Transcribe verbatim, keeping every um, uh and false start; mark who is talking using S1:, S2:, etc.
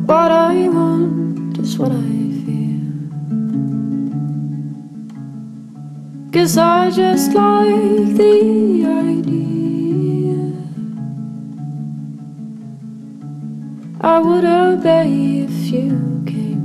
S1: What I want is what I feel. 'Cause I just like the idea. I would obey if you came